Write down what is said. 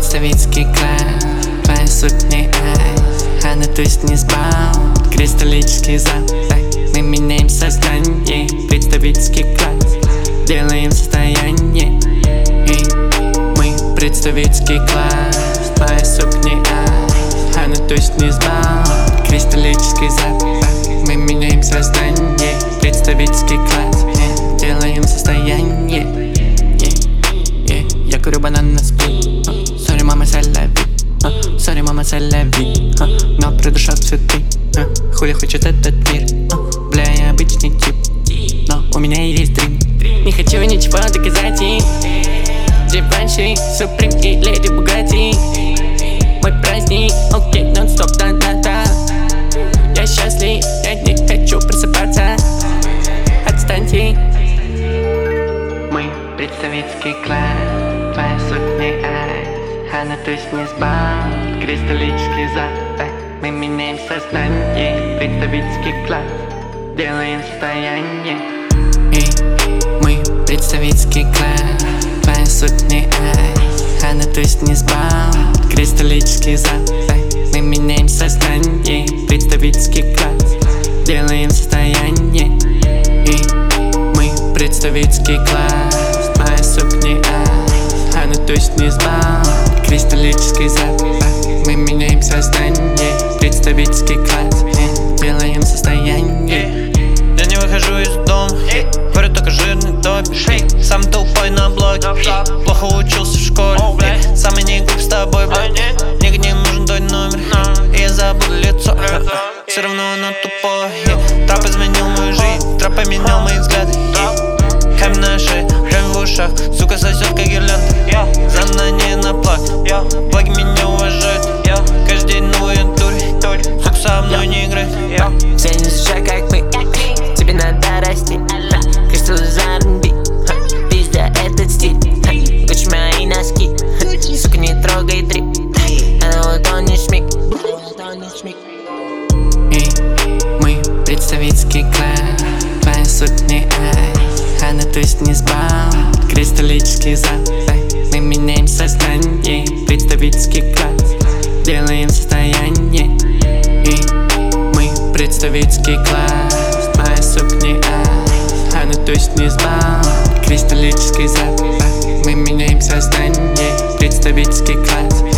представительский класс. Твоя сукня айс, она точно не сбаут. Кристаллический запах, мы меняем сознание. Представительский класс, делаем состояние. И мы представительский класс. Твоя сукня айс, она точно не сбаут. Кристаллический запах, мы меняем сознание. Представительский класс, делаем состояние. Я курю банан на сплит. Sorry, мама, c'est la vie. Sorry, мама, c'est la vie. Но придушат цветы. Хули хочет этот мир. Бля, я обычный тип, но у меня есть дрим. Не хочу ничего доказать им. Givenchy, Supreme и Lady Bugatti. Мой праздник, окей, нон-стоп, да-да-да. Я счастлив, я не хочу просыпаться. Отстаньте. Мы представительский класс. Твоя сукня айс, она точно не сбаут. Кристаллический запах, мы меняем сознание. Представительский класс, делаем состояние. И мы представительский класс. Твоя сукня айс, она точно не сбаут. Кристаллический запах, мы меняем сознание. Представительский класс, делаем состояние. И мы представительский класс. Твоя сукня айс, она точно не сбаут. Кристаллический запах, мы меняем сознание. Представительский класс, делаем состояние. Я не выхожу из дома, говорю только жирный допиш. Сам тупой на блоке, плохо учился в школе. Самый не глуп с тобой, блядь. Нигде не нужен твой номер, и я забуду лицо. Все равно оно тупое. Трап изменил мою жизнь, трап поменял мои взгляды. Камень на шее, камень в ушах, сука сосет как гирлянда. Заново не на плак, благи меня уважают. Каждый день новые тури, сука со мной не играет. Все не суща как мы, тебе надо расти. Кристалл за R&B, пизда этот стиль. Гуччи мои носки, сука не трогай дрип. Она вот он не шмик. И мы представительский класс. Твоя сукня айс, она точно не сбаут. Кристаллический запах, мы меняем сознание. Представительский класс, делаем состояние. И мы представительский класс. Твоя сукня айс, она точно не сбаут. Кристаллический запах, мы меняем сознание. Представительский класс,